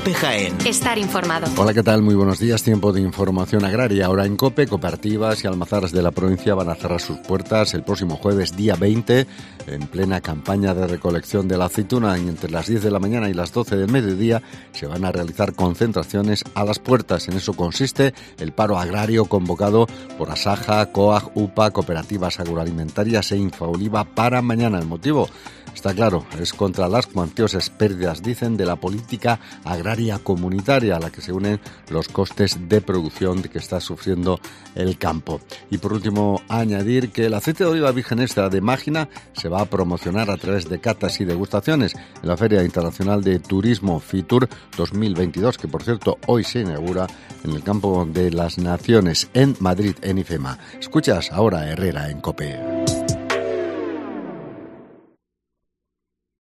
COPE Jaén. Estar informado. Hola, ¿qué tal? Muy buenos días. Tiempo de información agraria. Ahora en COPE, cooperativas y almazaras de la provincia van a cerrar sus puertas el próximo jueves, día 20, en plena campaña de recolección de la aceituna. Y entre las 10 de la mañana y las 12 del mediodía se van a realizar concentraciones a las puertas. En eso consiste el paro agrario convocado por Asaja, COAG, UPA, Cooperativas Agroalimentarias e Infaoliva para mañana. El motivo está claro, es contra las cuantiosas pérdidas, dicen, de la política agraria comunitaria a la que se unen los costes de producción que está sufriendo el campo. Y por último, añadir que el aceite de oliva virgen extra de Mágina se va a promocionar a través de catas y degustaciones en la Feria Internacional de Turismo Fitur 2022, que por cierto hoy se inaugura en el Campo de las Naciones en Madrid, en IFEMA. Escuchas ahora a Herrera en COPE.